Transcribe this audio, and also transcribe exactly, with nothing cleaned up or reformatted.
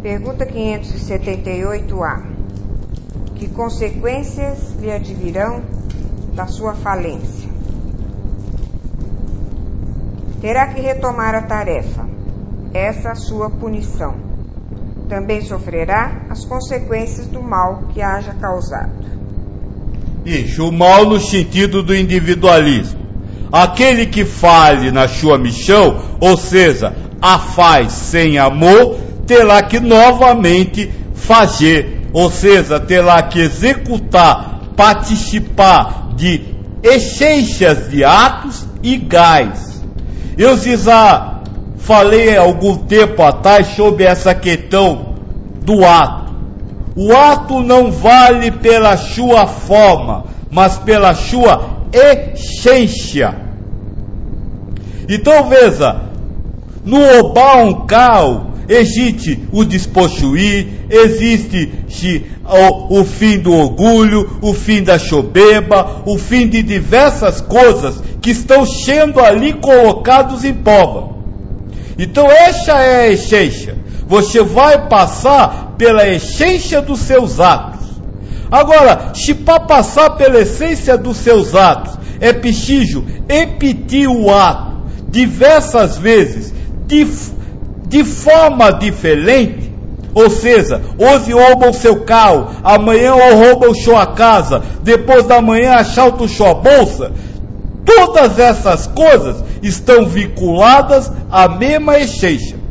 Pergunta quinhentos e setenta e oito A. Que consequências lhe advirão da sua falência? Terá que retomar a tarefa. Essa a sua punição. Também sofrerá as consequências do mal que haja causado. Isso, o mal no sentido do individualismo. Aquele que falhe na sua missão, ou seja, a faz sem amor, terá que novamente fazer, ou seja, terá que executar, participar de essências de atos iguais. Eu já falei há algum tempo atrás sobre essa questão do ato. O ato não vale pela sua forma, mas pela sua essência. Então veja, no roubar um carro existe o despossuir, existe o, o fim do orgulho, o fim da soberba, o fim de diversas coisas que estão sendo ali colocados em prova. Então essa é a essência. Você vai passar pela essência dos seus atos. Agora, se para passar pela essência dos seus atos é preciso repetir o ato diversas vezes, de, de forma diferente, ou seja, hoje roubam seu carro, amanhã roubam sua casa, depois da manhã assaltam sua bolsa, todas essas coisas estão vinculadas à mesma essência.